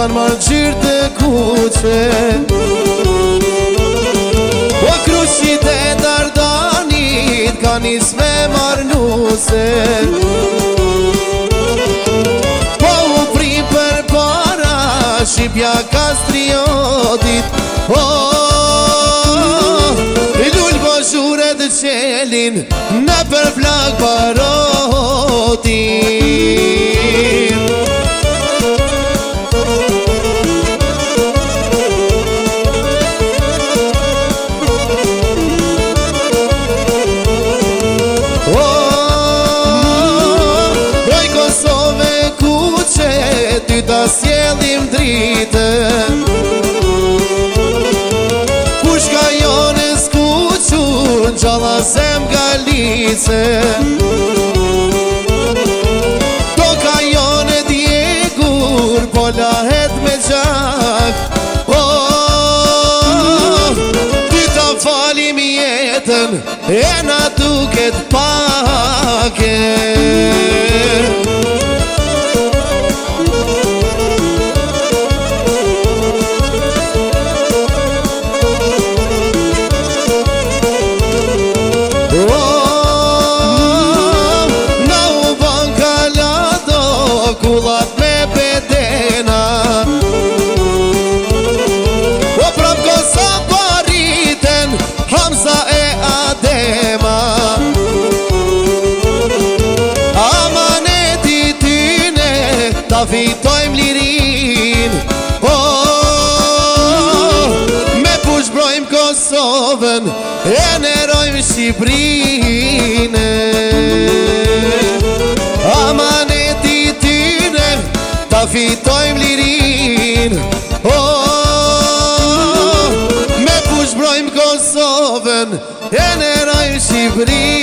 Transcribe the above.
kanë marrë gjyrë të kuqe. O Krushit e Dardanit ka nis me marnuse. Po u pri për para Shqipja Kastriotit. Lull po shure të qelin në për flak barotin. Broj Kosove kuqe, ty ta sjellim dritën. Pushka jone s'kuqun, gjalla zem galice. Toka jone djegur, po lahet me gjak. Ty ta falim jetën, e na duket pake. Kullat me bedena. O prap Kosovë pariten Hamza e Adema. Amaneti tyne ta fitojmë lirin. Me push brojmë Kosovën, e nerojmë Shqiprinë. Amaneti tyne ta fitojmë lirin. Me push brojmë Kosovën, e nerojmë Shqiprinë.